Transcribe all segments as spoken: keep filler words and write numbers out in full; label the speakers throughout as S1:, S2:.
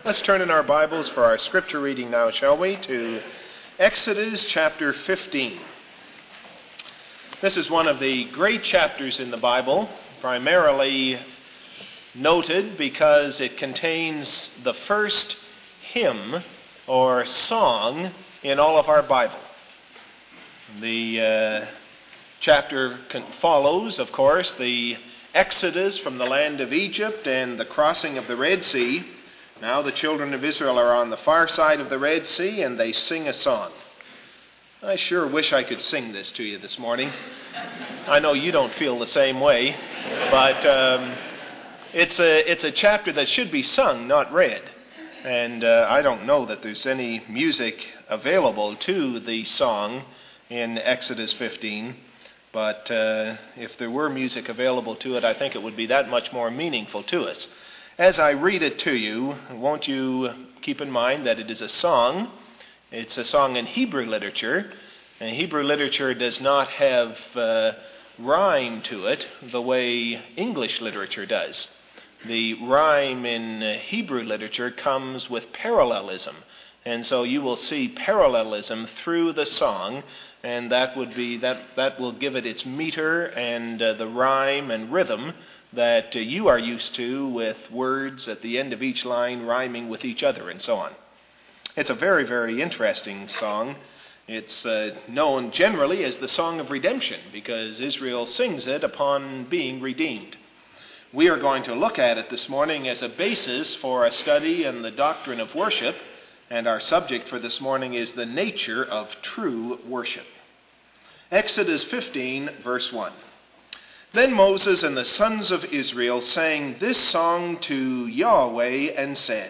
S1: Let's turn in our Bibles for our scripture reading now, shall we, to Exodus chapter fifteen. This is one of the great chapters in the Bible, primarily noted because it contains the first hymn or song in all of our Bible. The uh, chapter follows, of course, the Exodus from the land of Egypt and the crossing of the Red Sea. Now the children of Israel are on the far side of the Red Sea, and they sing a song. I sure wish I could sing this to you this morning. I know you don't feel the same way, but um, it's a it's a chapter that should be sung, not read. And uh, I don't know that there's any music available to the song in Exodus fifteen, but uh, if there were music available to it, I think it would be that much more meaningful to us. As I read it to you, won't you keep in mind that it is a song? It's a song in Hebrew literature, and Hebrew literature does not have uh, rhyme to it the way English literature does. The rhyme in Hebrew literature comes with parallelism, and so you will see parallelism through the song, and that would be that that will give it its meter and uh, the rhyme and rhythm that uh, you are used to, with words at the end of each line rhyming with each other and so on. It's a very, very interesting song. It's uh, known generally as the Song of Redemption because Israel sings it upon being redeemed. We are going to look at it this morning as a basis for a study in the doctrine of worship, and our subject for this morning is the nature of true worship. Exodus fifteen, verse one. Then Moses and the sons of Israel sang this song to Yahweh and said,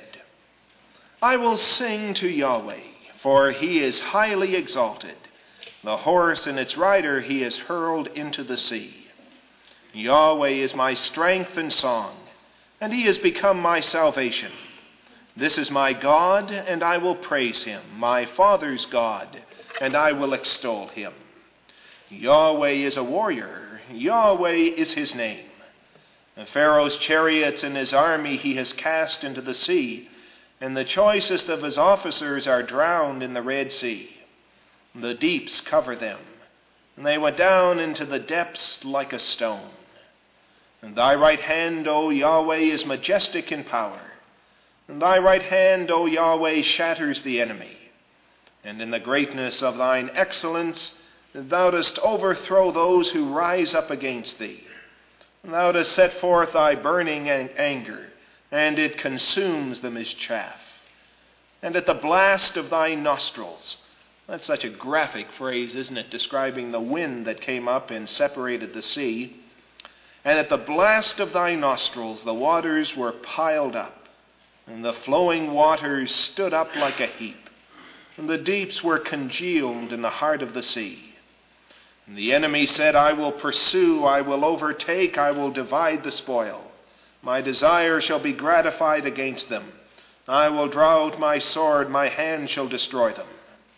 S1: I will sing to Yahweh, for he is highly exalted. The horse and its rider he has hurled into the sea. Yahweh is my strength and song, and he has become my salvation. This is my God, and I will praise him, my father's God, and I will extol him. Yahweh is a warrior. Yahweh is his name. The Pharaoh's chariots and his army he has cast into the sea, and the choicest of his officers are drowned in the Red Sea. The deeps cover them, and they went down into the depths like a stone. And thy right hand, O Yahweh, is majestic in power. And thy right hand, O Yahweh, shatters the enemy. And in the greatness of thine excellence, thou dost overthrow those who rise up against thee. Thou dost set forth thy burning anger, and it consumes them as chaff. And at the blast of thy nostrils, that's such a graphic phrase, isn't it, describing the wind that came up and separated the sea. And at the blast of thy nostrils the waters were piled up, and the flowing waters stood up like a heap, and the deeps were congealed in the heart of the sea. And the enemy said, I will pursue, I will overtake, I will divide the spoil. My desire shall be gratified against them. I will draw out my sword, my hand shall destroy them.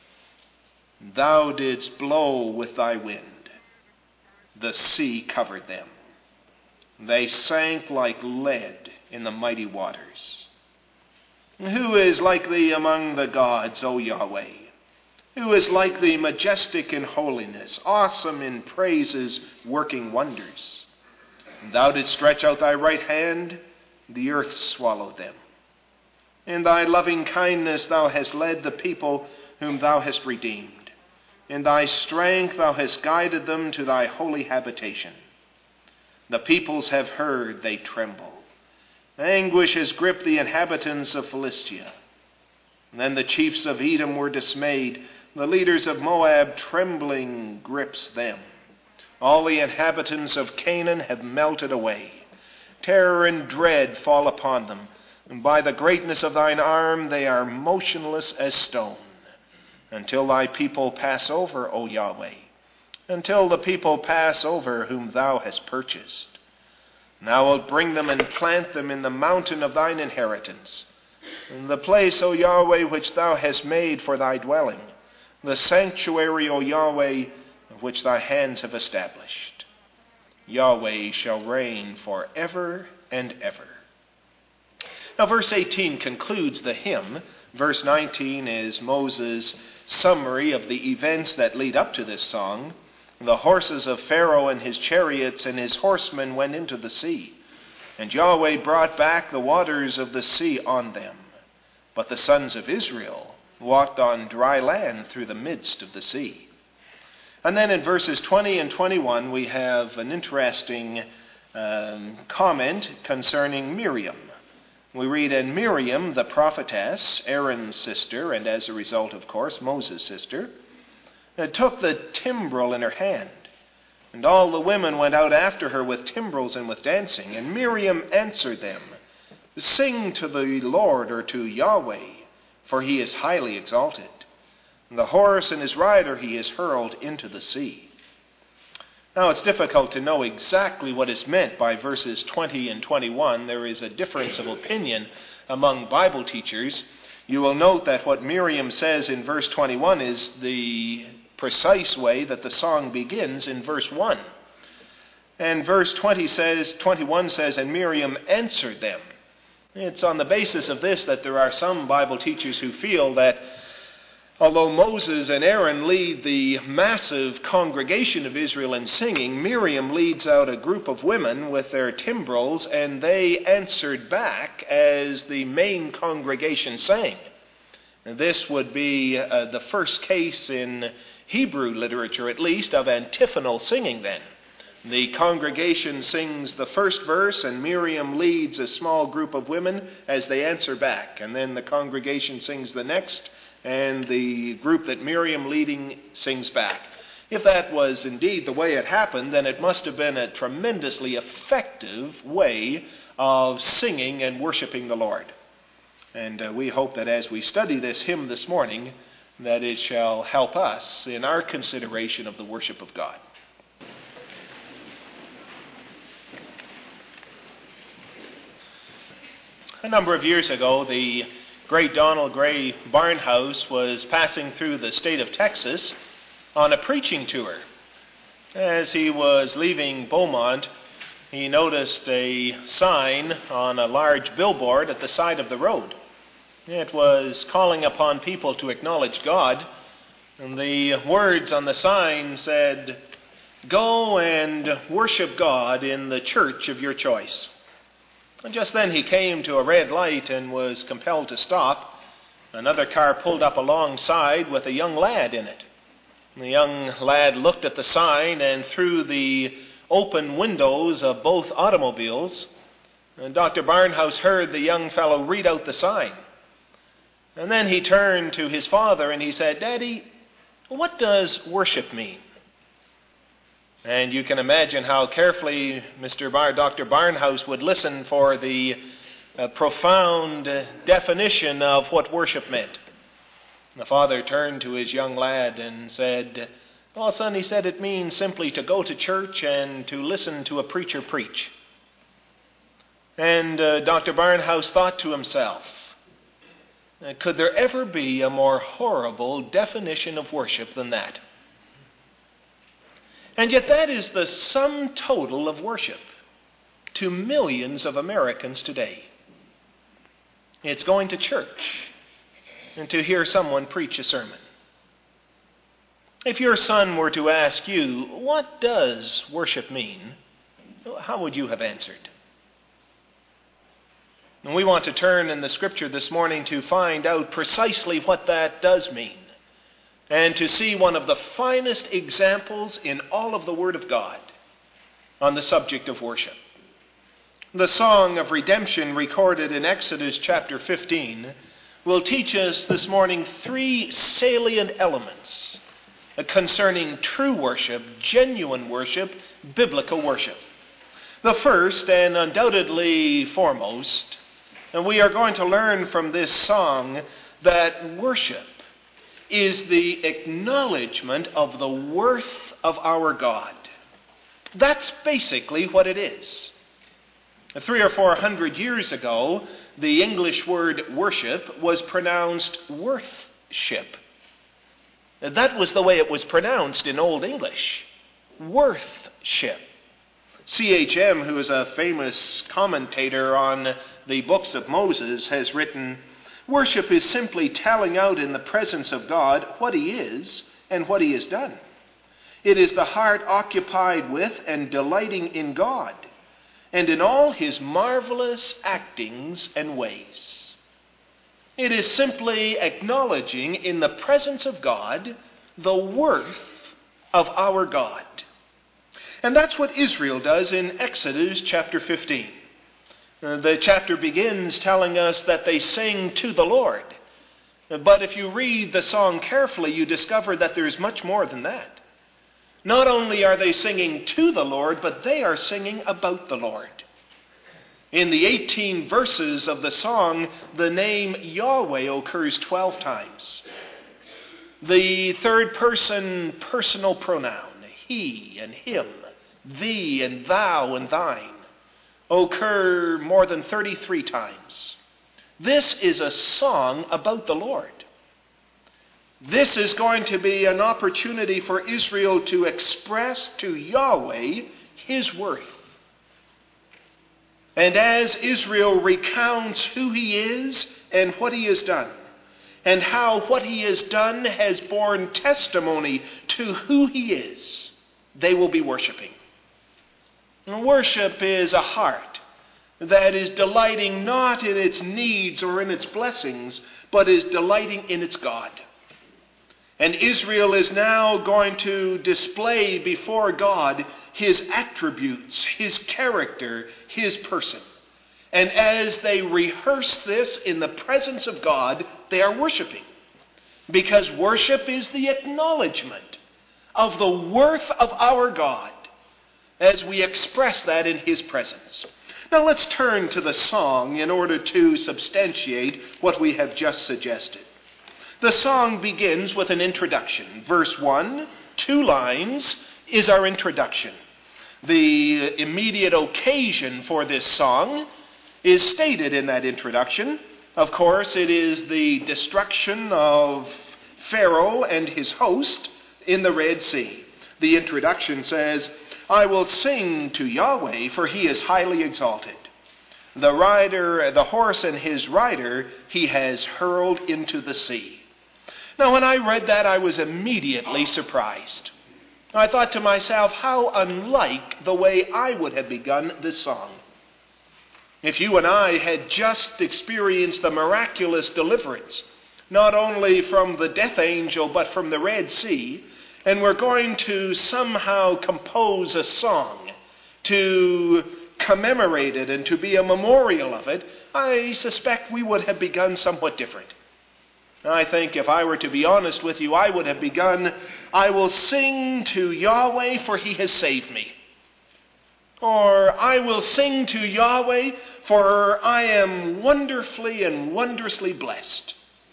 S1: Thou didst blow with thy wind. The sea covered them. They sank like lead in the mighty waters. Who is like thee among the gods, O Yahweh? Who is like thee, majestic in holiness, awesome in praises, working wonders? Thou didst stretch out thy right hand, the earth swallowed them. In thy loving kindness thou hast led the people whom thou hast redeemed. In thy strength thou hast guided them to thy holy habitation. The peoples have heard, they tremble. Anguish has gripped the inhabitants of Philistia. And then the chiefs of Edom were dismayed. The leaders of Moab, trembling, grips them. All the inhabitants of Canaan have melted away. Terror and dread fall upon them, and by the greatness of thine arm they are motionless as stone, until thy people pass over, O Yahweh, until the people pass over whom thou hast purchased. Thou wilt bring them and plant them in the mountain of thine inheritance, in the place, O Yahweh, which thou hast made for thy dwelling, the sanctuary, O Yahweh, of which thy hands have established. Yahweh shall reign forever and ever. Now, verse eighteen concludes the hymn. Verse nineteen is Moses' summary of the events that lead up to this song. The horses of Pharaoh and his chariots and his horsemen went into the sea, and Yahweh brought back the waters of the sea on them. But the sons of Israel walked on dry land through the midst of the sea. And then in verses twenty and twenty-one, we have an interesting um, comment concerning Miriam. We read, "And Miriam, the prophetess, Aaron's sister, and as a result, of course, Moses' sister, took the timbrel in her hand. And all the women went out after her with timbrels and with dancing. And Miriam answered them, Sing to the Lord, or to Yahweh, for he is highly exalted. And the horse and his rider he has hurled into the sea." Now, it's difficult to know exactly what is meant by verses twenty and twenty-one. There is a difference of opinion among Bible teachers. You will note that what Miriam says in verse twenty-one is the precise way that the song begins in verse one. And verse twenty says, twenty-one says, "And Miriam answered them." It's on the basis of this that there are some Bible teachers who feel that although Moses and Aaron lead the massive congregation of Israel in singing, Miriam leads out a group of women with their timbrels, and they answered back as the main congregation sang. And this would be uh, the first case in Hebrew literature, at least, of antiphonal singing then. The congregation sings the first verse, and Miriam leads a small group of women as they answer back. And then the congregation sings the next, and the group that Miriam leading sings back. If that was indeed the way it happened, then it must have been a tremendously effective way of singing and worshiping the Lord. And uh, we hope that as we study this hymn this morning, that it shall help us in our consideration of the worship of God. A number of years ago, the great Donald Gray Barnhouse was passing through the state of Texas on a preaching tour. As he was leaving Beaumont, he noticed a sign on a large billboard at the side of the road. It was calling upon people to acknowledge God, and the words on the sign said, "Go and worship God in the church of your choice." And just then he came to a red light and was compelled to stop. Another car pulled up alongside with a young lad in it. The young lad looked at the sign, and through the open windows of both automobiles, Doctor Barnhouse heard the young fellow read out the sign. And then he turned to his father and he said, "Daddy, what does worship mean?" And you can imagine how carefully Mister Bar, Doctor Barnhouse would listen for the uh, profound uh, definition of what worship meant. The father turned to his young lad and said, "Well, son," he said, "it means simply to go to church and to listen to a preacher preach." And uh, Doctor Barnhouse thought to himself, could there ever be a more horrible definition of worship than that? And yet that is the sum total of worship to millions of Americans today. It's going to church and to hear someone preach a sermon. If your son were to ask you, what does worship mean? How would you have answered? And we want to turn in the scripture this morning to find out precisely what that does mean, and to see one of the finest examples in all of the Word of God on the subject of worship. The song of redemption recorded in Exodus chapter fifteen will teach us this morning three salient elements concerning true worship, genuine worship, biblical worship. The first, and undoubtedly foremost, and we are going to learn from this song that worship is the acknowledgement of the worth of our God. That's basically what it is. Three or four hundred years ago, the English word worship was pronounced worthship. That was the way it was pronounced in Old English. Worthship. C H M, who is a famous commentator on the books of Moses, has written, "Worship is simply telling out in the presence of God what he is and what he has done. It is the heart occupied with and delighting in God and in all his marvelous actings and ways. It is simply acknowledging in the presence of God the worth of our God." And that's what Israel does in Exodus chapter fifteen. Uh, the chapter begins telling us that they sing to the Lord. But if you read the song carefully, you discover that there is much more than that. Not only are they singing to the Lord, but they are singing about the Lord. In the eighteen verses of the song, the name Yahweh occurs twelve times. The third person personal pronoun, he and him, thee and thou and thine, occur more than thirty-three times. This is a song about the Lord. This is going to be an opportunity for Israel to express to Yahweh his worth. And as Israel recounts who he is and what he has done, and how what he has done has borne testimony to who he is, they will be worshiping. Worship is a heart that is delighting not in its needs or in its blessings, but is delighting in its God. And Israel is now going to display before God his attributes, his character, his person. And as they rehearse this in the presence of God, they are worshiping. Because worship is the acknowledgement of the worth of our God as we express that in his presence. Now let's turn to the song in order to substantiate what we have just suggested. The song begins with an introduction. Verse one, two lines, is our introduction. The immediate occasion for this song is stated in that introduction. Of course, it is the destruction of Pharaoh and his host in the Red Sea. The introduction says, "I will sing to Yahweh, for he is highly exalted. The rider, the horse and his rider, he has hurled into the sea." Now, when I read that, I was immediately surprised. I thought to myself, how unlike the way I would have begun this song. If you and I had just experienced the miraculous deliverance, not only from the death angel, but from the Red Sea, and we're going to somehow compose a song to commemorate it and to be a memorial of it, I suspect we would have begun somewhat different. I think if I were to be honest with you, I would have begun, "I will sing to Yahweh, for he has saved me." Or, "I will sing to Yahweh, for I am wonderfully and wondrously blessed."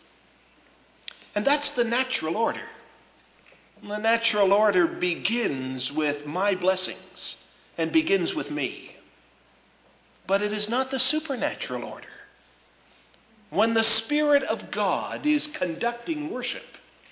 S1: And that's the natural order. The natural order begins with my blessings and begins with me. But it is not the supernatural order. When the Spirit of God is conducting worship,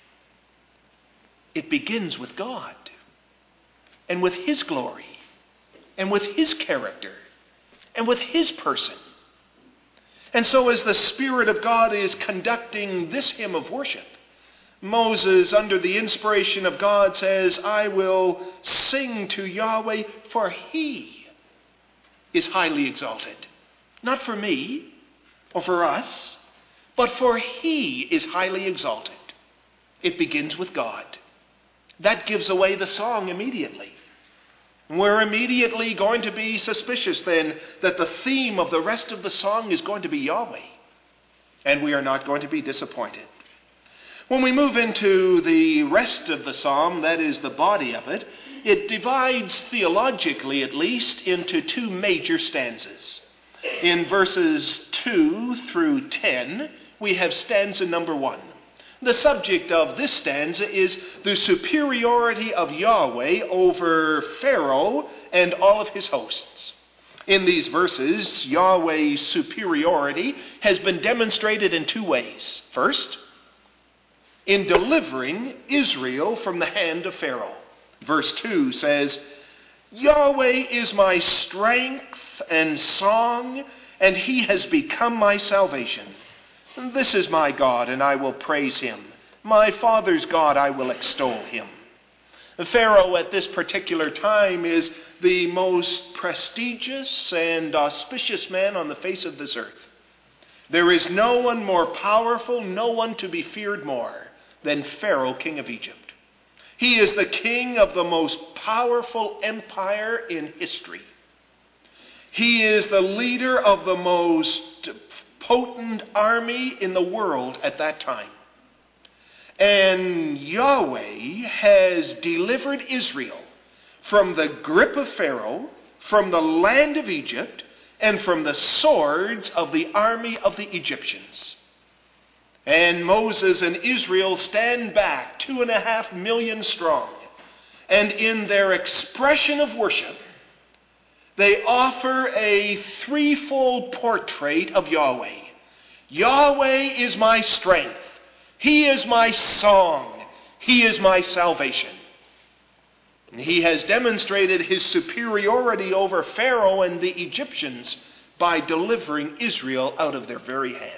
S1: it begins with God and with his glory and with his character and with his person. And so as the Spirit of God is conducting this hymn of worship, Moses, under the inspiration of God, says, "I will sing to Yahweh, for he is highly exalted." Not for me or for us, but for he is highly exalted. It begins with God. That gives away the song immediately. We're immediately going to be suspicious then that the theme of the rest of the song is going to be Yahweh. And we are not going to be disappointed. When we move into the rest of the psalm, that is the body of it, it divides theologically at least into two major stanzas. In verses two through ten, we have stanza number one. The subject of this stanza is the superiority of Yahweh over Pharaoh and all of his hosts. In these verses, Yahweh's superiority has been demonstrated in two ways. First, in delivering Israel from the hand of Pharaoh. Verse two says, Yahweh is my strength and song, and he has become my salvation. This is my God, and I will praise him. My father's God, I will extol him. Pharaoh at this particular time is the most prestigious and auspicious man on the face of this earth. There is no one more powerful, no one to be feared more than Pharaoh, king of Egypt. He is the king of the most powerful empire in history. He is the leader of the most potent army in the world at that time. And Yahweh has delivered Israel from the grip of Pharaoh, from the land of Egypt, and from the swords of the army of the Egyptians. And Moses and Israel stand back, two and a half million strong. And in their expression of worship, they offer a threefold portrait of Yahweh. Yahweh is my strength. He is my song. He is my salvation. And he has demonstrated his superiority over Pharaoh and the Egyptians by delivering Israel out of their very hand.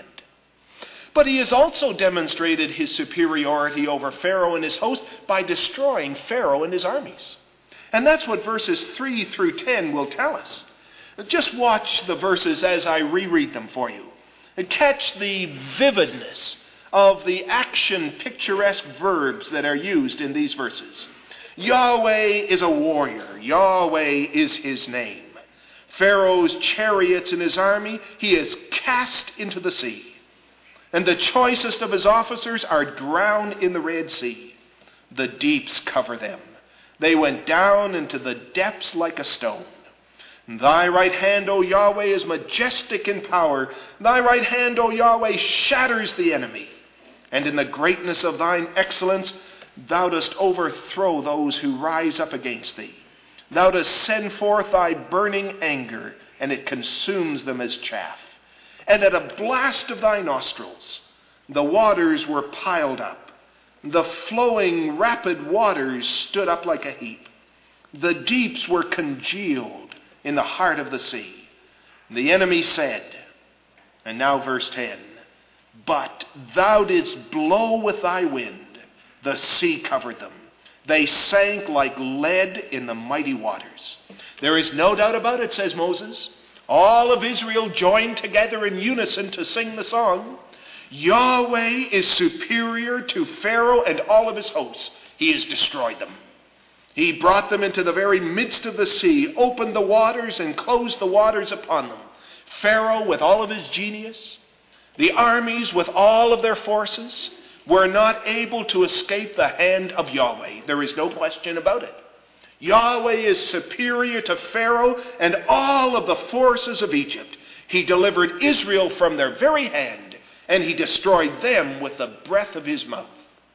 S1: But he has also demonstrated his superiority over Pharaoh and his host by destroying Pharaoh and his armies. And that's what verses three through ten will tell us. Just watch the verses as I reread them for you. Catch the vividness of the action picturesque verbs that are used in these verses. Yahweh is a warrior. Yahweh is his name. Pharaoh's chariots and his army he is cast into the sea. And the choicest of his officers are drowned in the Red Sea. The deeps cover them. They went down into the depths like a stone. Thy right hand, O Yahweh, is majestic in power. Thy right hand, O Yahweh, shatters the enemy. And in the greatness of thine excellence, thou dost overthrow those who rise up against thee. Thou dost send forth thy burning anger, and it consumes them as chaff. And at a blast of thy nostrils, the waters were piled up. The flowing rapid waters stood up like a heap. The deeps were congealed in the heart of the sea. The enemy said, and now verse ten, but thou didst blow with thy wind, the sea covered them. They sank like lead in the mighty waters. There is no doubt about it, says Moses. All of Israel joined together in unison to sing the song. Yahweh is superior to Pharaoh and all of his hosts. He has destroyed them. He brought them into the very midst of the sea, opened the waters and closed the waters upon them. Pharaoh with all of his genius, the armies with all of their forces, were not able to escape the hand of Yahweh. There is no question about it. Yahweh is superior to Pharaoh and all of the forces of Egypt. He delivered Israel from their very hand, and he destroyed them with the breath of his mouth.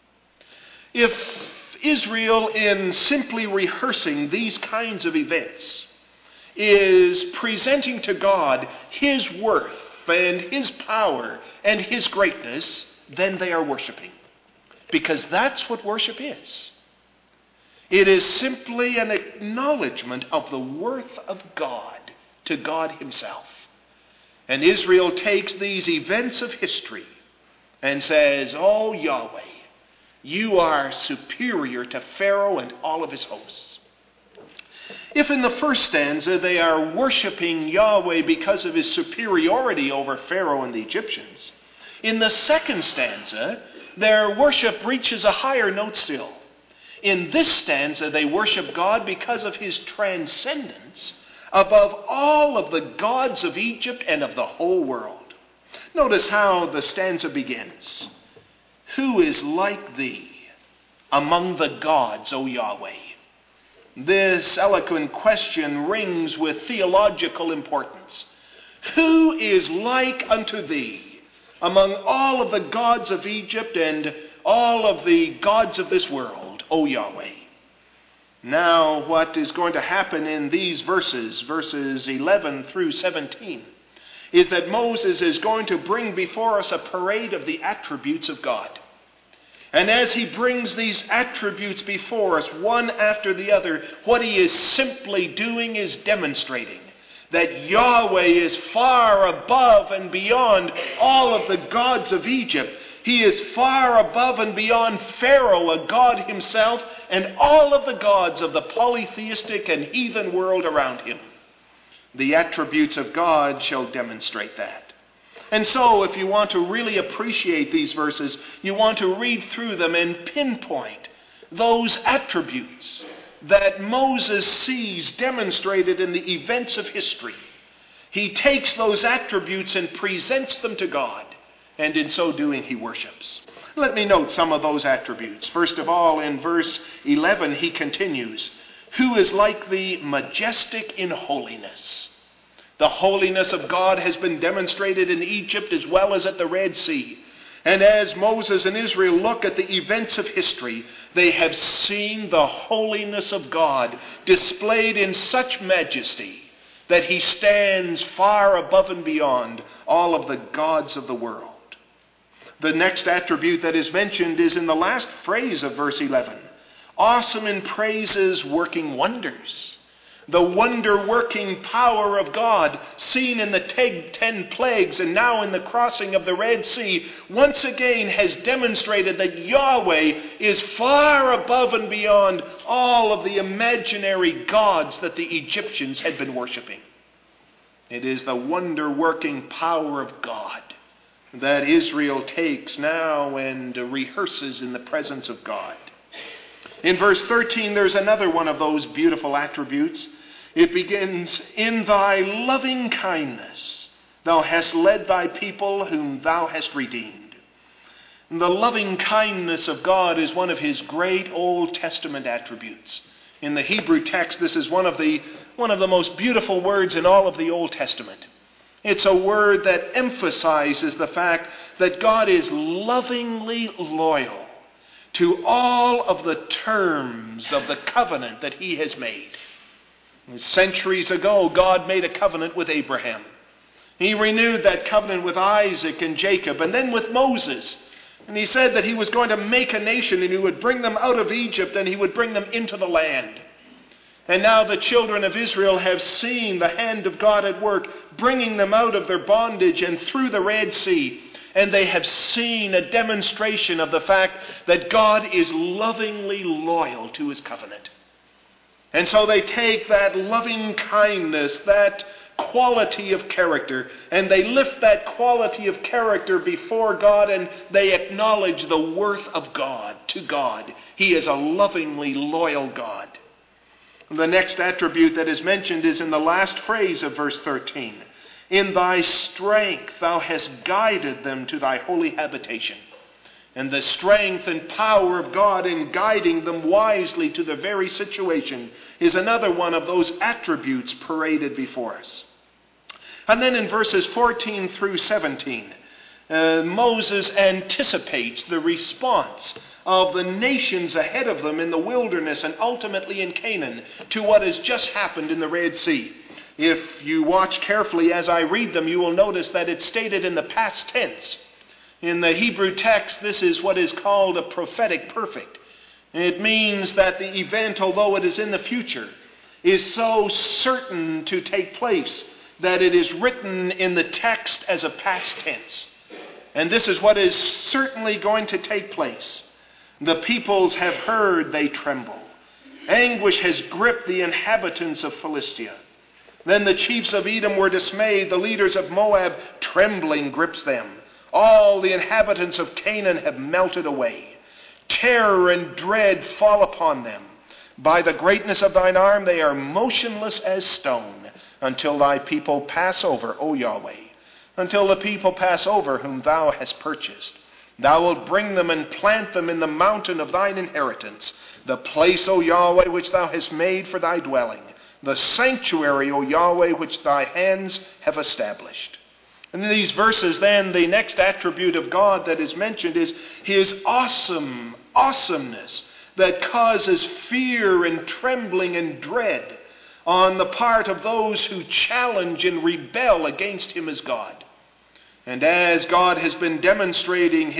S1: If Israel, in simply rehearsing these kinds of events, is presenting to God his worth and his power and his greatness, then they are worshiping. Because that's what worship is. It is simply an acknowledgement of the worth of God to God himself. And Israel takes these events of history and says, oh Yahweh, you are superior to Pharaoh and all of his hosts. If in the first stanza they are worshiping Yahweh because of his superiority over Pharaoh and the Egyptians, in the second stanza, their worship reaches a higher note still. In this stanza, they worship God because of his transcendence above all of the gods of Egypt and of the whole world. Notice how the stanza begins. Who is like thee among the gods, O Yahweh? This eloquent question rings with theological importance. Who is like unto thee among all of the gods of Egypt and all of the gods of this world, O Yahweh? Now, what is going to happen in these verses, verses eleven through seventeen, is that Moses is going to bring before us a parade of the attributes of God. And as he brings these attributes before us, one after the other, what he is simply doing is demonstrating that Yahweh is far above and beyond all of the gods of Egypt. He is far above and beyond Pharaoh, a god himself, and all of the gods of the polytheistic and heathen world around him. The attributes of God shall demonstrate that. And so, if you want to really appreciate these verses, you want to read through them and pinpoint those attributes that Moses sees demonstrated in the events of history. He takes those attributes and presents them to God, and in so doing he worships. Let me note some of those attributes. First of all, in verse eleven, he continues, "Who is like the majestic in holiness?" The holiness of God has been demonstrated in Egypt as well as at the Red Sea. And as Moses and Israel look at the events of history, they have seen the holiness of God displayed in such majesty that he stands far above and beyond all of the gods of the world. The next attribute that is mentioned is in the last phrase of verse eleven. Awesome in praises, working wonders. The wonder-working power of God, seen in the ten plagues and now in the crossing of the Red Sea, once again has demonstrated that Yahweh is far above and beyond all of the imaginary gods that the Egyptians had been worshiping. It is the wonder-working power of God that Israel takes now and rehearses in the presence of God. In verse thirteen, there's another one of those beautiful attributes. It begins, "In thy loving kindness, thou hast led thy people whom thou hast redeemed." And the loving kindness of God is one of his great Old Testament attributes. In the Hebrew text, this is one of the, one of the most beautiful words in all of the Old Testament. It's a word that emphasizes the fact that God is lovingly loyal to all of the terms of the covenant that he has made. Centuries ago, God made a covenant with Abraham. He renewed that covenant with Isaac and Jacob, and then with Moses. And he said that he was going to make a nation, and he would bring them out of Egypt, and he would bring them into the land. And now the children of Israel have seen the hand of God at work, bringing them out of their bondage and through the Red Sea. And they have seen a demonstration of the fact that God is lovingly loyal to his covenant. And so they take that loving kindness, that quality of character, and they lift that quality of character before God, and they acknowledge the worth of God to God. He is a lovingly loyal God. The next attribute that is mentioned is in the last phrase of verse thirteen. "In thy strength thou hast guided them to thy holy habitation." And the strength and power of God in guiding them wisely to the very situation is another one of those attributes paraded before us. And then in verses fourteen through seventeen, uh, Moses anticipates the response of the nations ahead of them in the wilderness and ultimately in Canaan to what has just happened in the Red Sea. If you watch carefully as I read them, you will notice that it's stated in the past tense. In the Hebrew text, this is what is called a prophetic perfect. It means that the event, although it is in the future, is so certain to take place that it is written in the text as a past tense. And this is what is certainly going to take place. The peoples have heard, they tremble. Anguish has gripped the inhabitants of Philistia. Then the chiefs of Edom were dismayed. The leaders of Moab, trembling, grips them. All the inhabitants of Canaan have melted away. Terror and dread fall upon them. By the greatness of thine arm they are motionless as stone, until thy people pass over, O Yahweh. Until the people pass over whom thou hast purchased. Thou wilt bring them and plant them in the mountain of thine inheritance, the place, O Yahweh, which thou hast made for thy dwelling, the sanctuary, O Yahweh, which thy hands have established. And in these verses, then, the next attribute of God that is mentioned is his awesome awesomeness that causes fear and trembling and dread on the part of those who challenge and rebel against him as God. And as God has been demonstrating his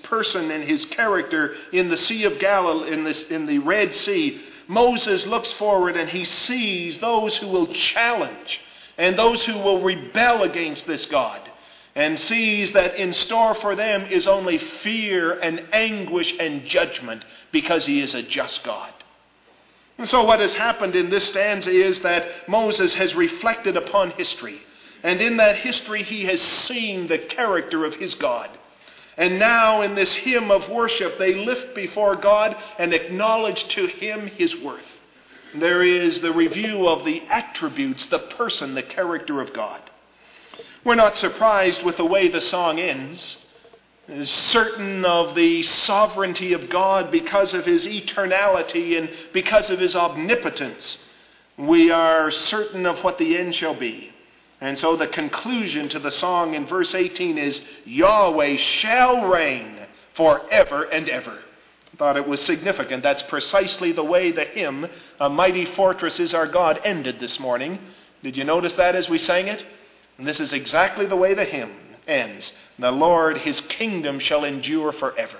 S1: person and his character in the Sea of Galilee, in, this, in the Red Sea, Moses looks forward and he sees those who will challenge and those who will rebel against this God, and sees that in store for them is only fear and anguish and judgment, because he is a just God. And so what has happened in this stanza is that Moses has reflected upon history, and in that history he has seen the character of his God. And now in this hymn of worship, they lift before God and acknowledge to him his worth. There is the review of the attributes, the person, the character of God. We're not surprised with the way the song ends. Is certain of the sovereignty of God because of his eternality and because of his omnipotence. We are certain of what the end shall be. And so the conclusion to the song in verse eighteen is, Yahweh shall reign forever and ever. I thought it was significant. That's precisely the way the hymn, A Mighty Fortress is Our God, ended this morning. Did you notice that as we sang it? And this is exactly the way the hymn ends. The Lord, his kingdom shall endure forever.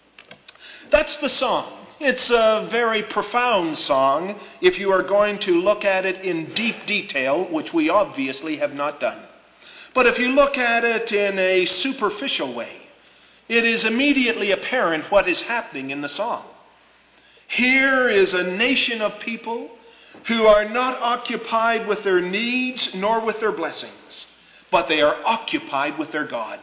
S1: That's the song. It's a very profound song if you are going to look at it in deep detail, which we obviously have not done. But if you look at it in a superficial way, it is immediately apparent what is happening in the song. Here is a nation of people who are not occupied with their needs nor with their blessings, but they are occupied with their God.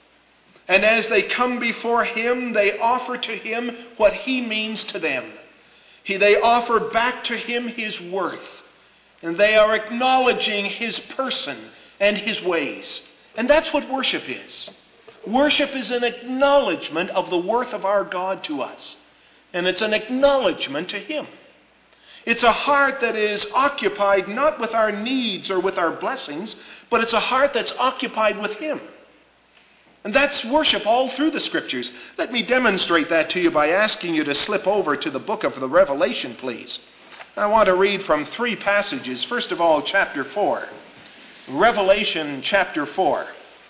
S1: And as they come before him, they offer to him what he means to them. He, they offer back to him his worth. And they are acknowledging his person and his ways. And that's what worship is. Worship is an acknowledgement of the worth of our God to us. And it's an acknowledgement to him. It's a heart that is occupied not with our needs or with our blessings, but it's a heart that's occupied with him. And that's worship all through the Scriptures. Let me demonstrate that to you by asking you to slip over to the book of the Revelation, please. I want to read from three passages. First of all, chapter four. Revelation chapter four.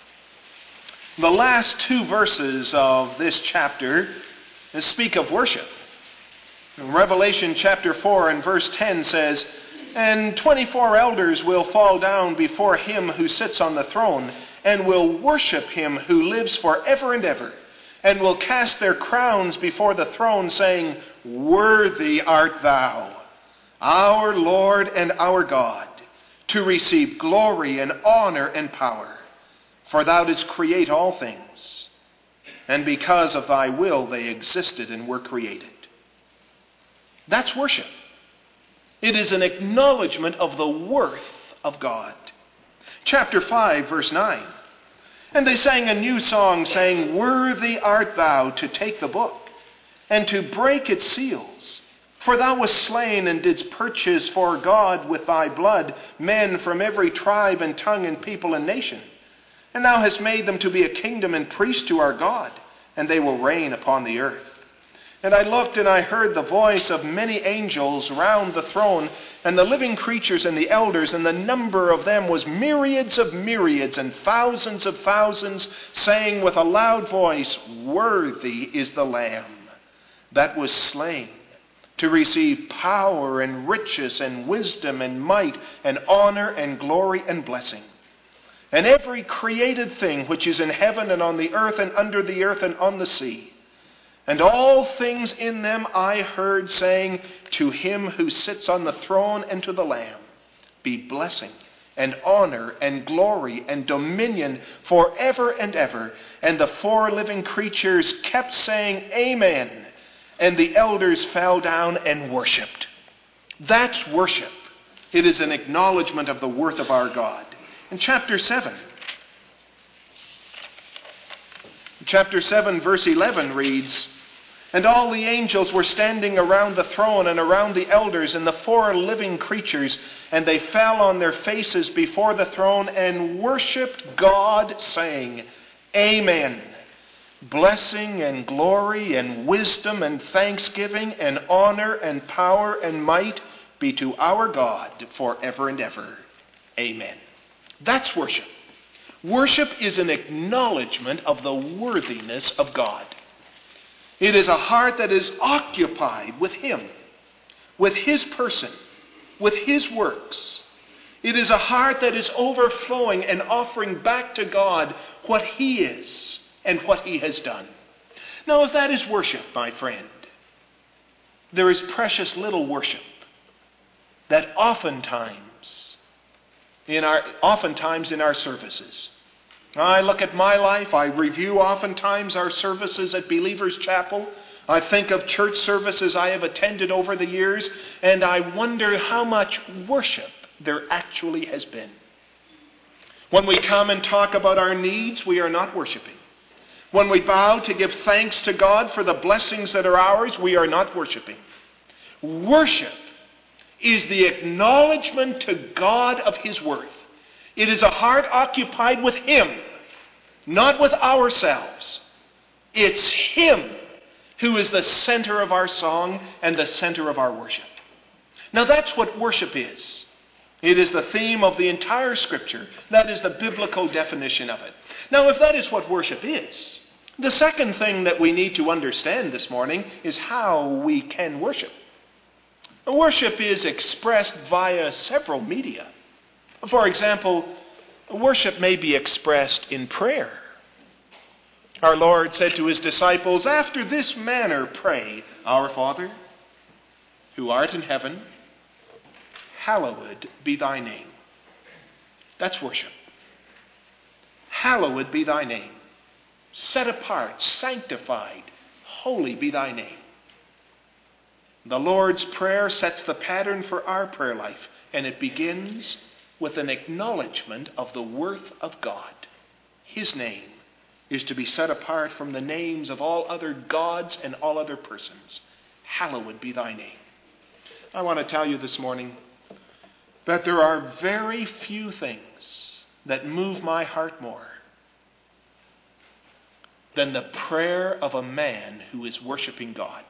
S1: The last two verses of this chapter speak of worship. Revelation chapter four and verse ten says, And twenty-four elders will fall down before him who sits on the throne, and will worship him who lives forever and ever, and will cast their crowns before the throne, saying, Worthy art thou, our Lord and our God, to receive glory and honor and power. For thou didst create all things, and because of thy will they existed and were created. That's worship. It is an acknowledgement of the worth of God. Chapter five, verse nine. And they sang a new song, saying, Worthy art thou to take the book, and to break its seals. For thou wast slain, and didst purchase for God with thy blood men from every tribe and tongue and people and nation. And thou hast made them to be a kingdom and priests to our God, and they will reign upon the earth. And I looked, and I heard the voice of many angels round the throne, and the living creatures and the elders, and the number of them was myriads of myriads and thousands of thousands, saying with a loud voice, Worthy is the Lamb that was slain, to receive power and riches and wisdom and might and honor and glory and blessing. And every created thing which is in heaven and on the earth and under the earth and on the sea, and all things in them I heard saying, To him who sits on the throne and to the Lamb be blessing and honor and glory and dominion forever and ever. And the four living creatures kept saying, Amen. And the elders fell down and worshipped. That's worship. It is an acknowledgement of the worth of our God. In chapter seven, chapter seven, verse eleven reads, And all the angels were standing around the throne and around the elders and the four living creatures, and they fell on their faces before the throne and worshipped God, saying, Amen. Blessing and glory and wisdom and thanksgiving and honor and power and might be to our God forever and ever. Amen. That's worship. Worship is an acknowledgement of the worthiness of God. It is a heart that is occupied with Him, with His person, with His works. It is a heart that is overflowing and offering back to God what He is and what He has done. Now, if that is worship, my friend, there is precious little worship that oftentimes in our oftentimes in our services. I look at my life, I review oftentimes our services at Believers Chapel. I think of church services I have attended over the years, and I wonder how much worship there actually has been. When we come and talk about our needs, we are not worshiping. When we bow to give thanks to God for the blessings that are ours, we are not worshiping. Worship is the acknowledgement to God of His worth. It is a heart occupied with Him, not with ourselves. It's Him who is the center of our song and the center of our worship. Now that's what worship is. It is the theme of the entire Scripture. That is the biblical definition of it. Now, if that is what worship is, the second thing that we need to understand this morning is how we can worship. Worship is expressed via several media. For example, worship may be expressed in prayer. Our Lord said to His disciples, "After this manner pray, Our Father, who art in heaven, hallowed be thy name." That's worship. Hallowed be thy name. Set apart, sanctified, holy be thy name. The Lord's Prayer sets the pattern for our prayer life, and it begins with an acknowledgement of the worth of God. His name is to be set apart from the names of all other gods and all other persons. Hallowed be thy name. I want to tell you this morning that there are very few things that move my heart more than the prayer of a man who is worshiping God.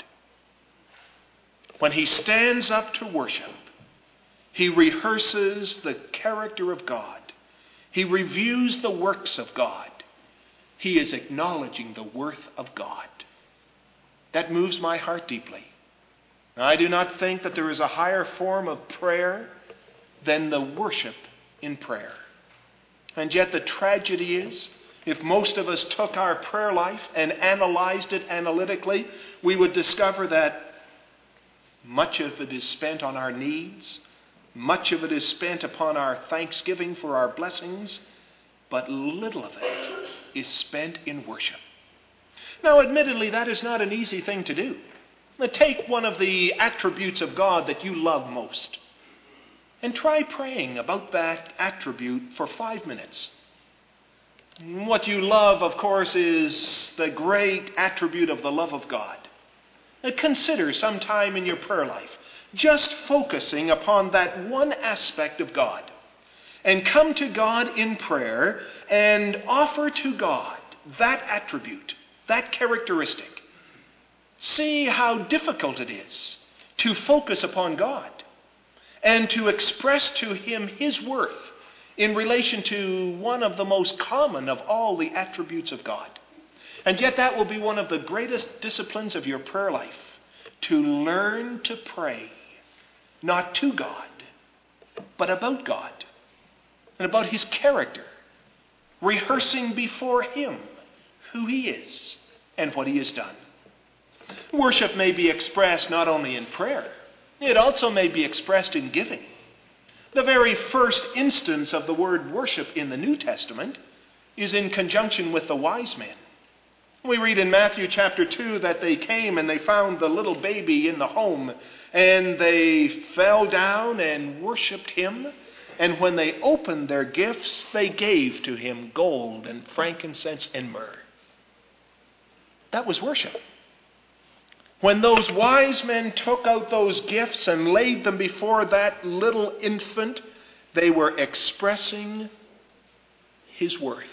S1: When he stands up to worship, he rehearses the character of God. He reviews the works of God. He is acknowledging the worth of God. That moves my heart deeply. I do not think that there is a higher form of prayer than the worship in prayer. And yet the tragedy is, if most of us took our prayer life and analyzed it analytically, we would discover that much of it is spent on our needs, much of it is spent upon our thanksgiving for our blessings, but little of it is spent in worship. Now, admittedly, that is not an easy thing to do. Now, take one of the attributes of God that you love most, and try praying about that attribute for five minutes. What you love, of course, is the great attribute of the love of God. Now, consider some time in your prayer life just focusing upon that one aspect of God, and come to God in prayer and offer to God that attribute, that characteristic. See how difficult it is to focus upon God and to express to Him His worth in relation to one of the most common of all the attributes of God. And yet that will be one of the greatest disciplines of your prayer life, to learn to pray, not to God, but about God and about His character, rehearsing before Him who He is and what He has done. Worship may be expressed not only in prayer, it also may be expressed in giving. The very first instance of the word worship in the New Testament is in conjunction with the wise men. We read in Matthew chapter two that they came and they found the little baby in the home, and they fell down and worshipped Him. And when they opened their gifts, they gave to Him gold and frankincense and myrrh. That was worship. When those wise men took out those gifts and laid them before that little infant, they were expressing His worth.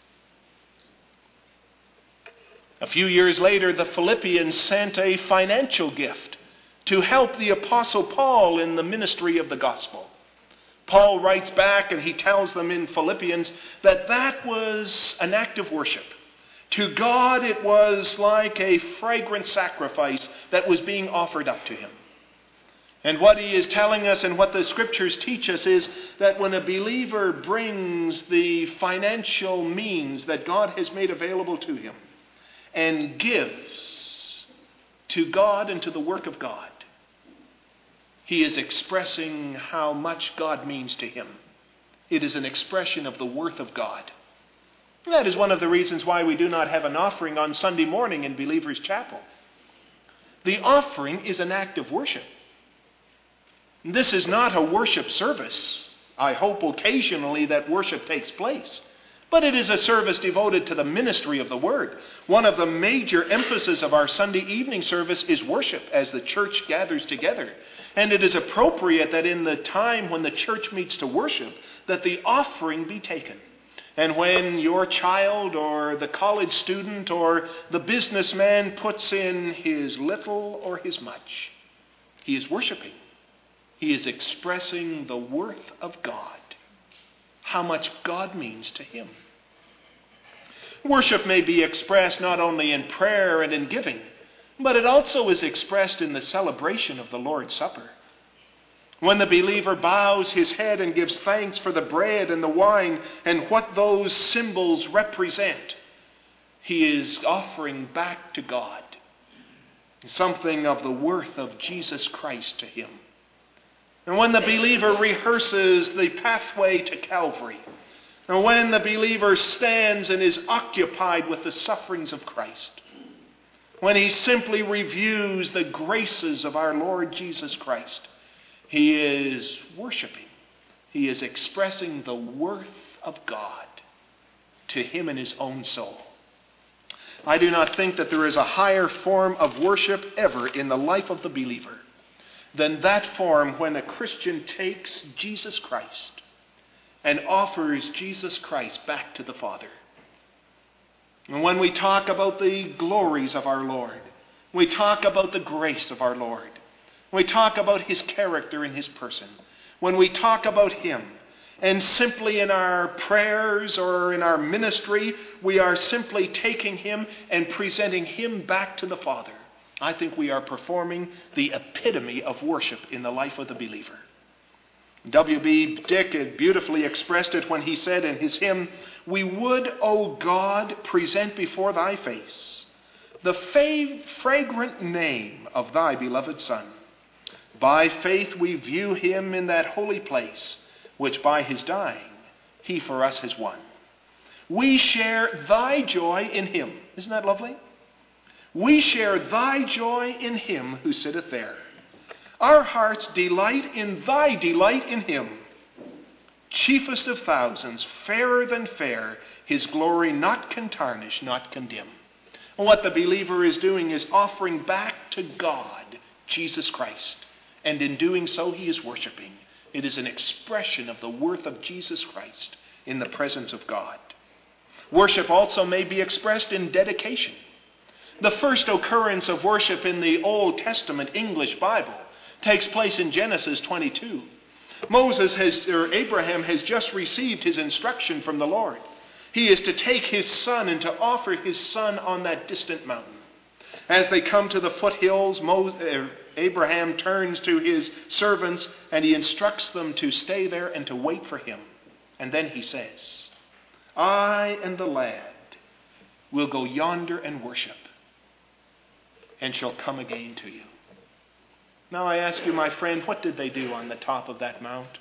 S1: A few years later, the Philippians sent a financial gift to help the Apostle Paul in the ministry of the gospel. Paul writes back and he tells them in Philippians that that was an act of worship. To God it was like a fragrant sacrifice that was being offered up to him. And what he is telling us and what the scriptures teach us is that when a believer brings the financial means that God has made available to him and gives to God and to the work of God, he is expressing how much God means to him. It is an expression of the worth of God. That is one of the reasons why we do not have an offering on Sunday morning in Believers' Chapel. The offering is an act of worship. This is not a worship service. I hope occasionally that worship takes place. But it is a service devoted to the ministry of the Word. One of the major emphases of our Sunday evening service is worship as the church gathers together. And it is appropriate that in the time when the church meets to worship, that the offering be taken. And when your child or the college student or the businessman puts in his little or his much, he is worshiping. He is expressing the worth of God, how much God means to him. Worship may be expressed not only in prayer and in giving, but it also is expressed in the celebration of the Lord's Supper. When the believer bows his head and gives thanks for the bread and the wine and what those symbols represent, he is offering back to God something of the worth of Jesus Christ to him. And when the believer rehearses the pathway to Calvary, and when the believer stands and is occupied with the sufferings of Christ, when he simply reviews the graces of our Lord Jesus Christ, he is worshiping. He is expressing the worth of God to him in his own soul. I do not think that there is a higher form of worship ever in the life of the believer than that form when a Christian takes Jesus Christ and offers Jesus Christ back to the Father. And when we talk about the glories of our Lord, we talk about the grace of our Lord, we talk about his character and his person, when we talk about him, and simply in our prayers or in our ministry, we are simply taking him and presenting him back to the Father, I think we are performing the epitome of worship in the life of the believer. W B Dick had beautifully expressed it when he said in his hymn, "We would, O God, present before thy face the fav- fragrant name of thy beloved Son. By faith we view him in that holy place, which by his dying he for us has won. We share thy joy in him." Isn't that lovely? We share thy joy in him who sitteth there. Our hearts delight in thy delight in him. Chiefest of thousands, fairer than fair, his glory not can tarnish, not condemn. And what the believer is doing is offering back to God Jesus Christ. And in doing so, he is worshiping. It is an expression of the worth of Jesus Christ in the presence of God. Worship also may be expressed in dedication. The first occurrence of worship in the Old Testament English Bible takes place in Genesis twenty-two. Moses has, or Abraham has just received his instruction from the Lord. He is to take his son and to offer his son on that distant mountain. As they come to the foothills, Moses, Abraham turns to his servants and he instructs them to stay there and to wait for him. And then he says, "I and the lad will go yonder and worship, and shall come again to you." Now I ask you, my friend, what did they do on the top of that mount?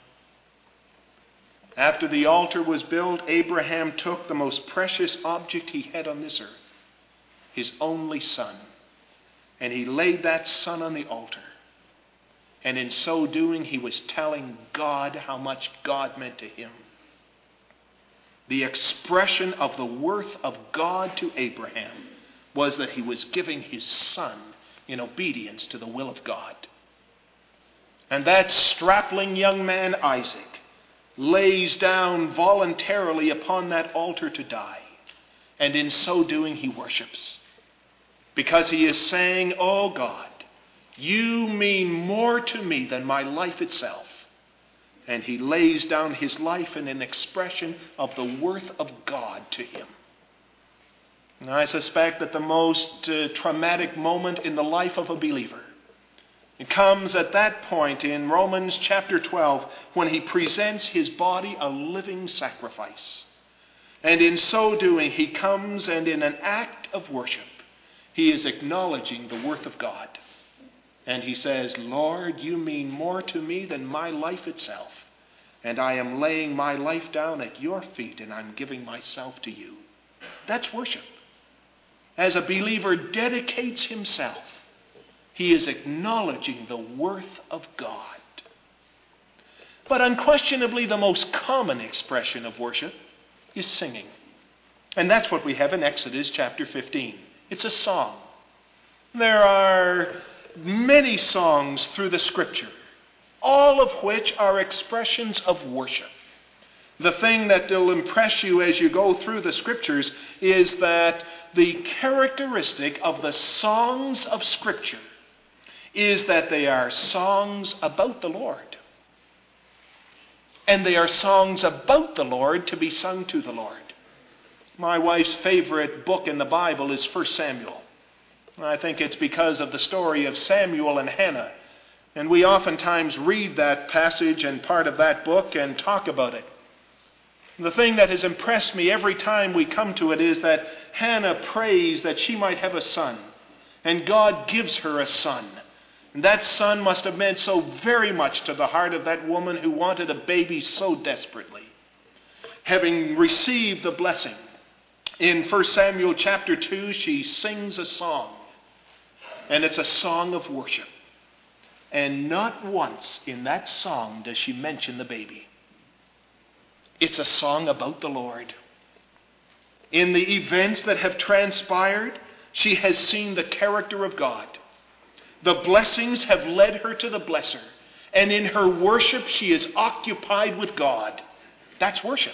S1: After the altar was built, Abraham took the most precious object he had on this earth, his only son, and he laid that son on the altar. And in so doing, he was telling God how much God meant to him. The expression of the worth of God to Abraham was that he was giving his son in obedience to the will of God. And that strapling young man, Isaac, lays down voluntarily upon that altar to die. And in so doing, he worships. Because he is saying, "Oh God, you mean more to me than my life itself." And he lays down his life in an expression of the worth of God to him. And I suspect that the most uh, traumatic moment in the life of a believer, it comes at that point in Romans chapter twelve when he presents his body a living sacrifice. And in so doing, he comes and in an act of worship, he is acknowledging the worth of God. And he says, Lord, you mean more to me than my life itself. And I am laying my life down at your feet and I'm giving myself to you. That's worship. As a believer dedicates himself, he is acknowledging the worth of God. But unquestionably, the most common expression of worship is singing. And that's what we have in Exodus chapter fifteen. It's a song. There are many songs through the Scripture, all of which are expressions of worship. The thing that will impress you as you go through the Scriptures is that the characteristic of the songs of Scripture is that they are songs about the Lord. And they are songs about the Lord to be sung to the Lord. My wife's favorite book in the Bible is First Samuel. I think it's because of the story of Samuel and Hannah. And we oftentimes read that passage and part of that book and talk about it. The thing that has impressed me every time we come to it is that Hannah prays that she might have a son. And God gives her a son. And that son must have meant so very much to the heart of that woman who wanted a baby so desperately. Having received the blessing, in First Samuel chapter two, she sings a song. And it's a song of worship. And not once in that song does she mention the baby. It's a song about the Lord. In the events that have transpired, she has seen the character of God. The blessings have led her to the blesser. And in her worship, she is occupied with God. That's worship.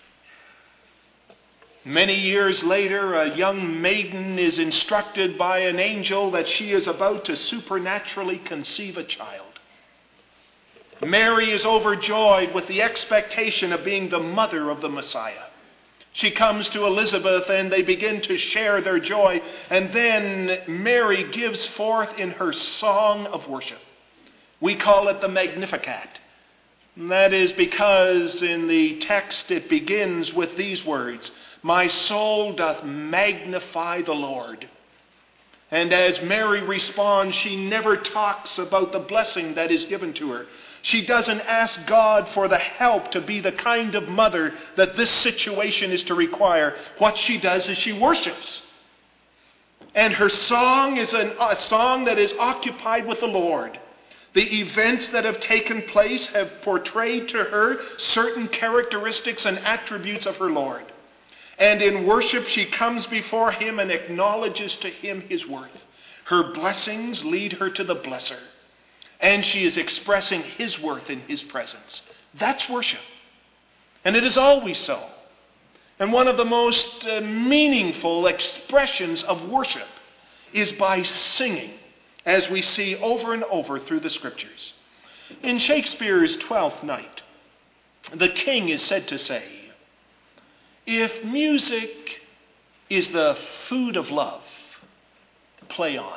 S1: Many years later, a young maiden is instructed by an angel that she is about to supernaturally conceive a child. Mary is overjoyed with the expectation of being the mother of the Messiah. She comes to Elizabeth and they begin to share their joy. And then Mary gives forth in her song of worship. We call it the Magnificat. And that is because in the text it begins with these words, my soul doth magnify the Lord. And as Mary responds, she never talks about the blessing that is given to her. She doesn't ask God for the help to be the kind of mother that this situation is to require. What she does is she worships. And her song is an, a song that is occupied with the Lord. The events that have taken place have portrayed to her certain characteristics and attributes of her Lord. And in worship, she comes before him and acknowledges to him his worth. Her blessings lead her to the blesser. And she is expressing his worth in his presence. That's worship. And it is always so. And one of the most uh, meaningful expressions of worship is by singing, as we see over and over through the Scriptures. In Shakespeare's Twelfth Night, the king is said to say, if music is the food of love, play on.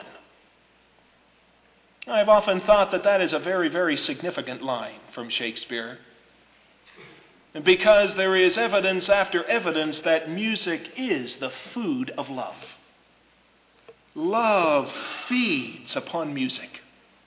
S1: I've often thought that that is a very, very significant line from Shakespeare. Because there is evidence after evidence that music is the food of love. Love feeds upon music.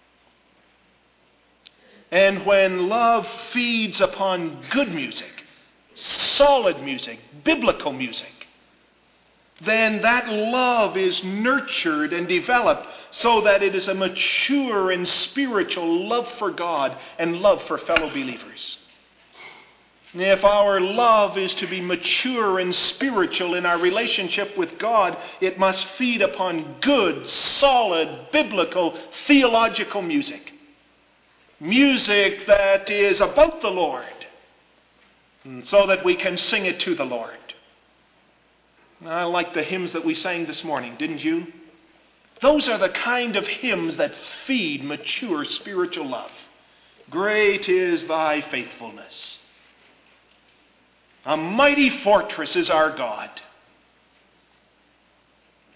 S1: And when love feeds upon good music, solid music, biblical music, then that love is nurtured and developed so that it is a mature and spiritual love for God and love for fellow believers. If our love is to be mature and spiritual in our relationship with God, it must feed upon good, solid, biblical, theological music. Music that is about the Lord, so that we can sing it to the Lord. I like the hymns that we sang this morning, didn't you? Those are the kind of hymns that feed mature spiritual love. Great is thy faithfulness. A mighty fortress is our God.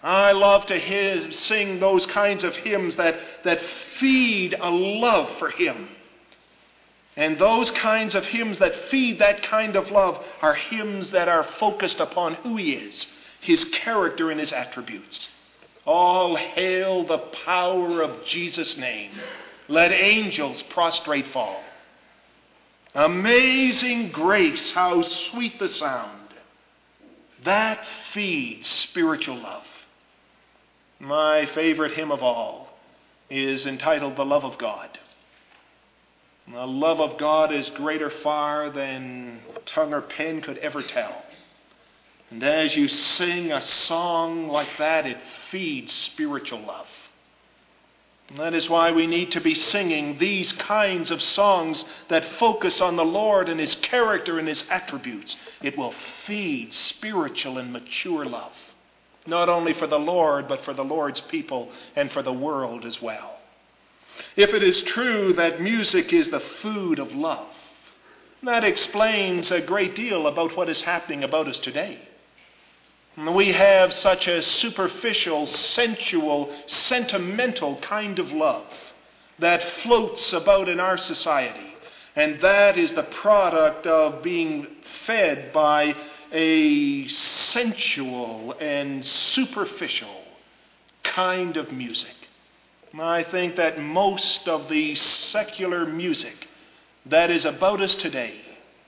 S1: I love to hear, sing those kinds of hymns that, that feed a love for Him. And those kinds of hymns that feed that kind of love are hymns that are focused upon who He is, His character and His attributes. All hail the power of Jesus' name. Let angels prostrate fall. Amazing grace, how sweet the sound. That feeds spiritual love. My favorite hymn of all is entitled The Love of God. The love of God is greater far than tongue or pen could ever tell. And as you sing a song like that, it feeds spiritual love. And that is why we need to be singing these kinds of songs that focus on the Lord and His character and His attributes. It will feed spiritual and mature love, not only for the Lord, but for the Lord's people and for the world as well. If it is true that music is the food of love, that explains a great deal about what is happening about us today. We have such a superficial, sensual, sentimental kind of love that floats about in our society. And that is the product of being fed by a sensual and superficial kind of music. I think that most of the secular music that is about us today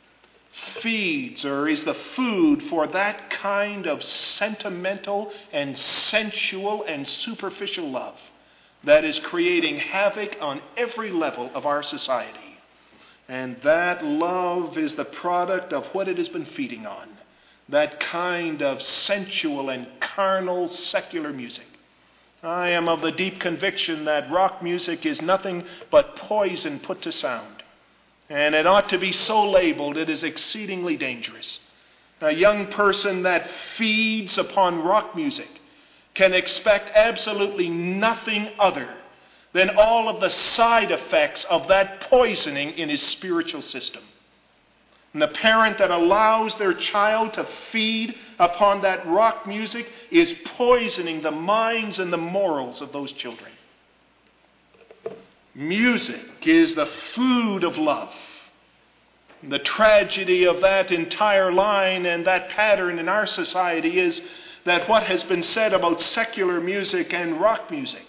S1: feeds or is the food for that kind of sentimental and sensual and superficial love that is creating havoc on every level of our society. And that love is the product of what it has been feeding on, that kind of sensual and carnal secular music. I am of the deep conviction that rock music is nothing but poison put to sound. And it ought to be so labeled. It is exceedingly dangerous. A young person that feeds upon rock music can expect absolutely nothing other than all of the side effects of that poisoning in his spiritual system. And the parent that allows their child to feed upon that rock music is poisoning the minds and the morals of those children. Music is the food of love. The tragedy of that entire line and that pattern in our society is that what has been said about secular music and rock music,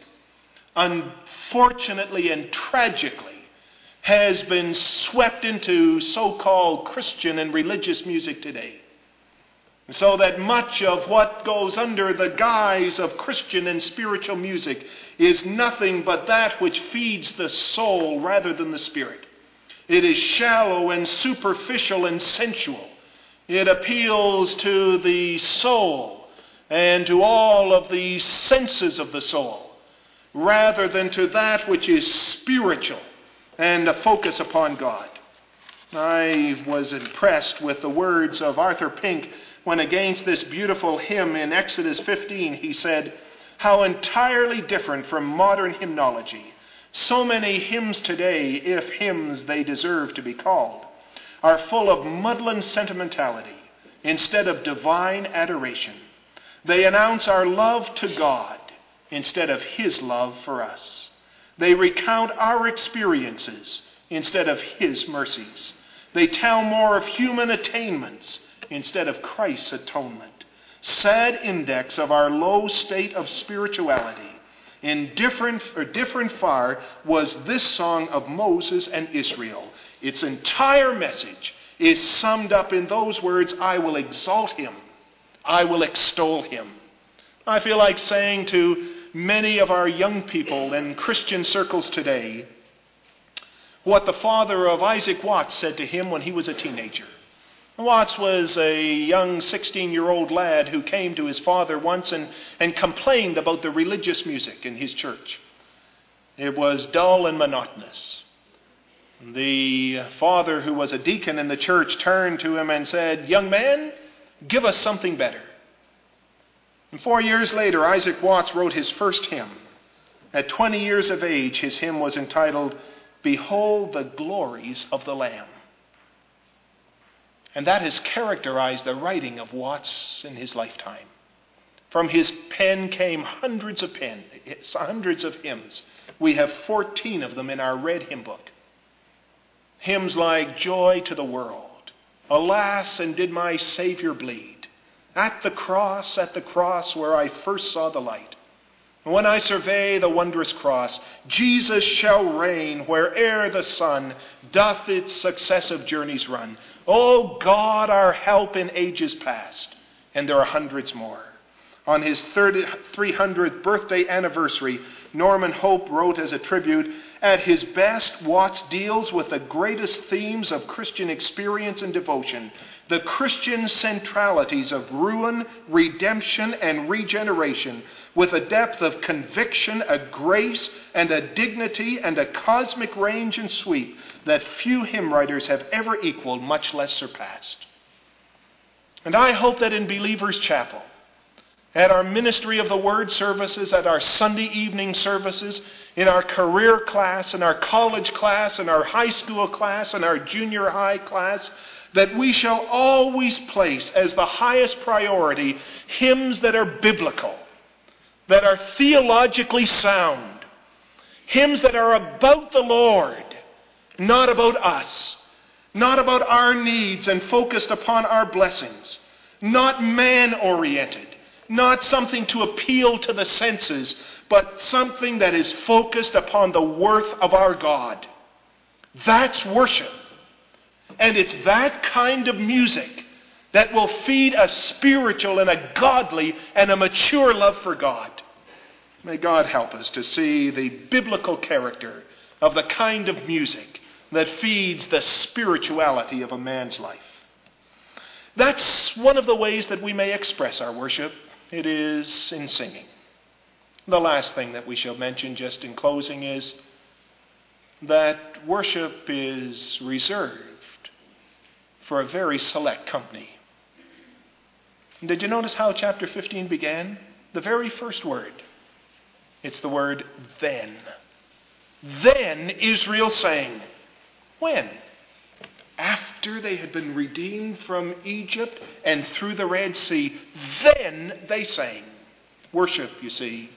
S1: unfortunately and tragically, has been swept into so-called Christian and religious music today. So that much of what goes under the guise of Christian and spiritual music is nothing but that which feeds the soul rather than the spirit. It is shallow and superficial and sensual. It appeals to the soul and to all of the senses of the soul rather than to that which is spiritual and a focus upon God. I was impressed with the words of Arthur Pink when against this beautiful hymn in Exodus fifteen he said, "How entirely different from modern hymnology. So many hymns today, if hymns they deserve to be called, are full of maudlin sentimentality instead of divine adoration. They announce our love to God instead of His love for us. They recount our experiences instead of His mercies. They tell more of human attainments instead of Christ's atonement. Sad index of our low state of spirituality. Indifferent or different far was this song of Moses and Israel. Its entire message is summed up in those words, I will exalt Him. I will extol Him. I feel like saying to many of our young people in Christian circles today what the father of Isaac Watts said to him when he was a teenager. Watts was a young sixteen-year-old lad who came to his father once and, and complained about the religious music in his church. It was dull and monotonous. The father, who was a deacon in the church, turned to him and said, "Young man, give us something better." And four years later, Isaac Watts wrote his first hymn. At twenty years of age, his hymn was entitled, "Behold the Glories of the Lamb." And that has characterized the writing of Watts in his lifetime. From his pen came hundreds of pen, hundreds of hymns. We have fourteen of them in our red hymn book. Hymns like Joy to the World, Alas, and Did My Savior Bleed, At the Cross, at the Cross where I first saw the light. When I survey the wondrous cross, Jesus shall reign where'er the sun doth its successive journeys run. O God, our help in ages past. And there are hundreds more. On his three hundredth birthday anniversary, Norman Hope wrote as a tribute, at his best, Watts deals with the greatest themes of Christian experience and devotion, the Christian centralities of ruin, redemption, and regeneration, with a depth of conviction, a grace, and a dignity, and a cosmic range and sweep that few hymn writers have ever equaled, much less surpassed. And I hope that in Believers' Chapel, at our Ministry of the Word services, at our Sunday evening services, in our career class, in our college class, in our high school class, in our junior high class, that we shall always place as the highest priority hymns that are biblical, that are theologically sound, hymns that are about the Lord, not about us, not about our needs and focused upon our blessings, not man-oriented, not something to appeal to the senses, but something that is focused upon the worth of our God. That's worship. And it's that kind of music that will feed a spiritual and a godly and a mature love for God. May God help us to see the biblical character of the kind of music that feeds the spirituality of a man's life. That's one of the ways that we may express our worship. It is in singing. The last thing that we shall mention just in closing is that worship is reserved for a very select company. Did you notice how chapter fifteen began? The very first word. It's the word then. Then Israel sang. When? After they had been redeemed from Egypt and through the Red Sea, then they sang. Worship, you see.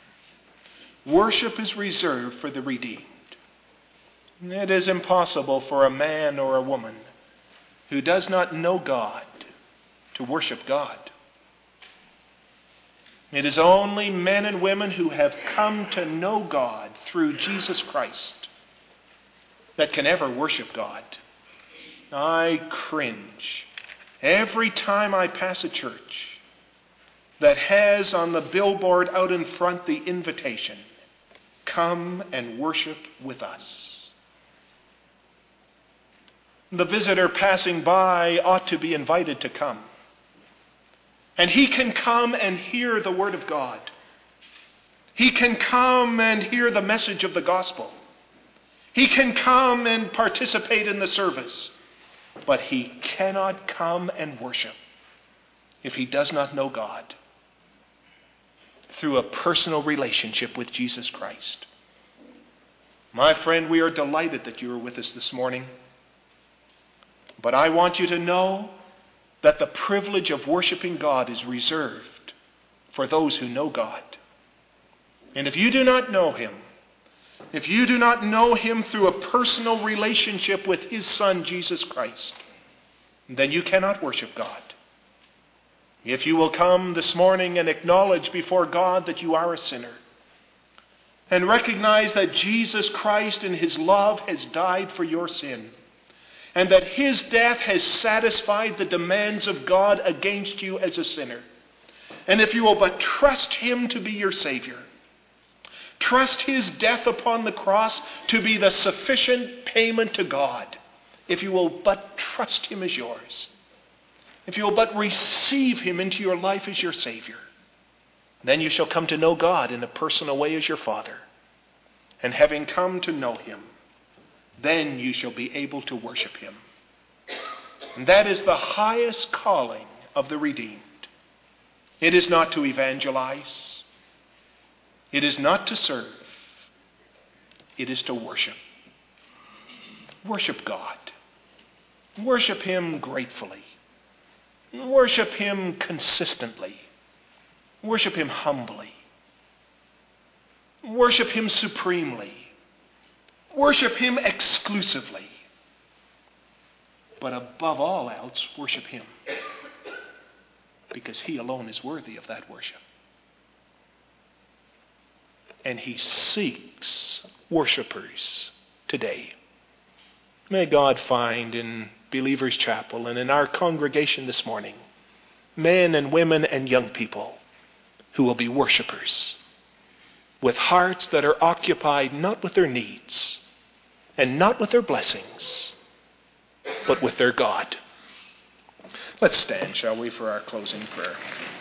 S1: Worship is reserved for the redeemed. It is impossible for a man or a woman who does not know God to worship God. It is only men and women who have come to know God through Jesus Christ that can ever worship God. I cringe every time I pass a church that has on the billboard out in front the invitation, come and worship with us. The visitor passing by ought to be invited to come. And he can come and hear the Word of God. He can come and hear the message of the gospel. He can come and participate in the service. But he cannot come and worship if he does not know God through a personal relationship with Jesus Christ. My friend, we are delighted that you are with us this morning. But I want you to know that the privilege of worshiping God is reserved for those who know God. And if you do not know Him, if you do not know Him through a personal relationship with His Son, Jesus Christ, then you cannot worship God. If you will come this morning and acknowledge before God that you are a sinner, and recognize that Jesus Christ in His love has died for your sin, and that His death has satisfied the demands of God against you as a sinner, and if you will but trust Him to be your Savior, trust His death upon the cross to be the sufficient payment to God, if you will but trust Him as yours, if you will but receive Him into your life as your Savior, then you shall come to know God in a personal way as your Father. And having come to know Him, then you shall be able to worship Him. And that is the highest calling of the redeemed. It is not to evangelize. It is not to serve. It is to worship. Worship God. Worship Him gratefully. Worship Him consistently. Worship him humbly. Worship him supremely. Worship him exclusively. But above all else, worship him. Because he alone is worthy of that worship. And he seeks worshipers today. May God find in Believers Chapel and in our congregation this morning men and women and young people who will be worshipers with hearts that are occupied not with their needs and not with their blessings, but with their God. Let's stand, shall we, for our closing prayer.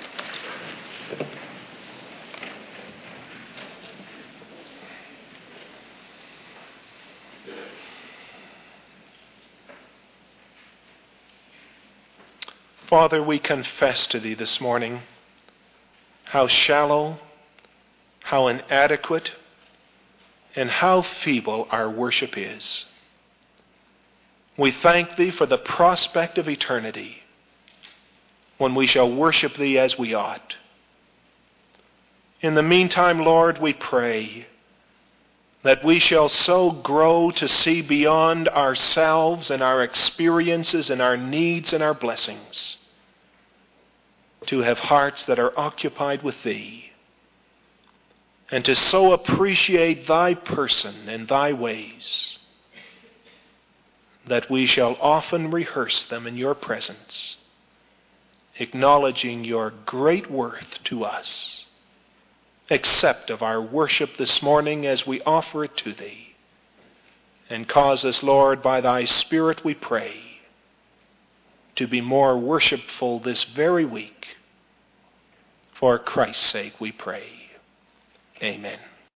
S1: Father, we confess to thee this morning how shallow, how inadequate, and how feeble our worship is. We thank thee for the prospect of eternity when we shall worship thee as we ought. In the meantime, Lord, we pray that we shall so grow to see beyond ourselves and our experiences and our needs and our blessings, to have hearts that are occupied with thee, and to so appreciate thy person and thy ways that we shall often rehearse them in your presence, acknowledging your great worth to us. Accept of our worship this morning as we offer it to thee, and cause us, Lord, by thy Spirit, we pray, to be more worshipful this very week. For Christ's sake we pray. Amen.